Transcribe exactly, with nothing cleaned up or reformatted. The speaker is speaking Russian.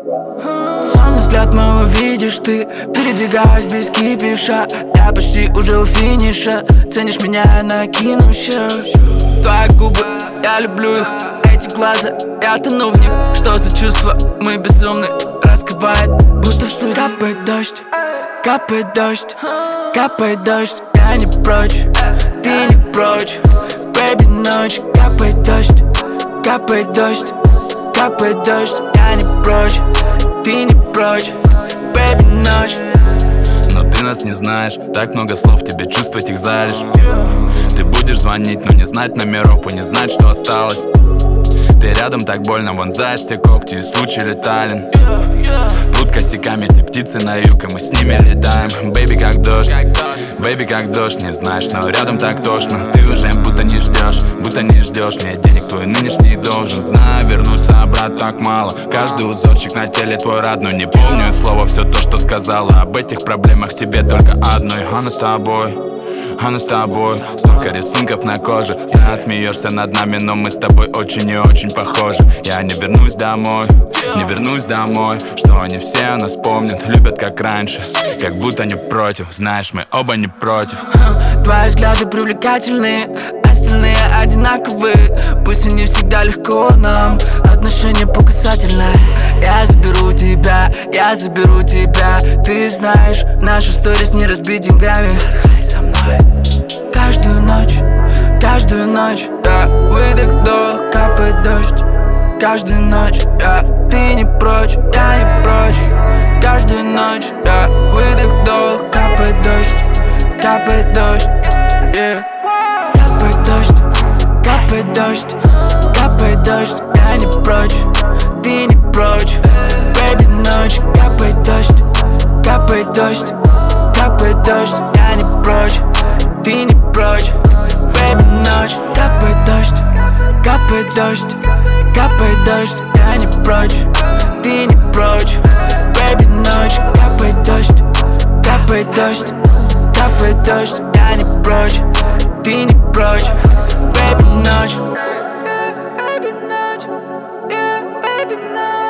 Сонный взгляд мой увидишь ты, передвигаюсь без кипиша. Я почти уже у финиша, ценишь меня, я накину щас. Твои губы, я люблю их, эти глаза, я тону в них. Что за чувство, мы безумны, раскрывает, будто в стуле. Капает дождь, капает дождь, капает дождь. Я не прочь, ты не прочь, baby, ночь. Капает дождь, капает дождь, капает дождь. Я не прочь, ты не прочь, baby, ночь. Но ты нас не знаешь, так много слов, тебе чувствовать их залишь. Ты будешь звонить, но не знать номеров и не знать, что осталось. Ты рядом, так больно, вонзаешь те когти, и случай летален. Плут косяками, те птицы на юг, и мы с ними летаем. Бэйби, как дождь, бэйби, как дождь, не знаешь, но рядом так тошно. Ты уже будто не ждешь, будто не ждешь. Мне денег твой нынешний должен. Знаю, вернуться обратно так мало. Каждый узорчик на теле твой родной. Не помню и слово, все то, что сказала. Об этих проблемах тебе только одной. Она с тобой, она с тобой. Столько рисунков на коже. Знаю, смеешься над нами, но мы с тобой очень и очень похожи. Я не вернусь домой, не вернусь домой. Что они все о нас помнят, любят как раньше, как будто не против. Знаешь, мы оба не против. Твои взгляды привлекательные, остальные одинаковые. Пусть и не всегда легко нам, отношения по касательной. Я заберу тебя, я заберу тебя. Ты знаешь, наши сторис не разбить деньгами. Со мной каждую ночь, каждую ночь, да. Выдох, вдох, капает дождь. Каждую ночь, да. Ты не прочь, я не прочь. Каждую ночь, да. Выдох, вдох, капает дождь. Капает дождь, yeah. Капает дождь, капает дождь, капает дождь. Я не прочь, ты не прочь, baby, ночь. Капает дождь, капает дождь, капает дождь. Я не прочь, ты не прочь, baby, ночь. Капает дождь, капает дождь, капает дождь. Я не прочь, ты не прочь, baby, ночь. Капает дождь, капает дождь, капает дождь. Я не прочь, ты не прочь, baby, ночь. Baby, ночь, yeah, baby, ночь.